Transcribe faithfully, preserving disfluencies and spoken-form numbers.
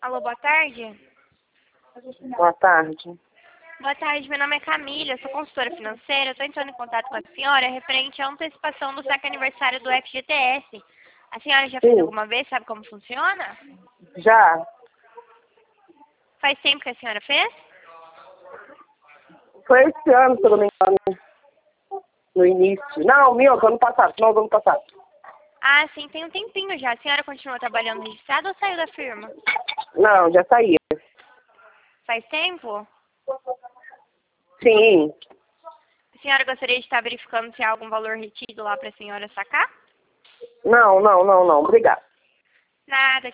Alô, boa tarde. Boa tarde. Boa tarde, meu nome é Camila, eu sou consultora financeira. Estou entrando em contato com a senhora referente à antecipação do saque aniversário do F G T S. A senhora já fez Sim. alguma vez? Sabe como funciona? Já. Faz tempo que a senhora fez? Foi esse ano, se eu não me engano. No início. Não, meu, foi ano passado. Não, do ano passado. Ah, sim, tem um tempinho já. A senhora continua trabalhando registrada ou saiu da firma? Não, já saía. Faz tempo? Sim. A senhora gostaria de estar verificando se há algum valor retido lá para a senhora sacar? Não, não, não, não. Obrigada. Nada,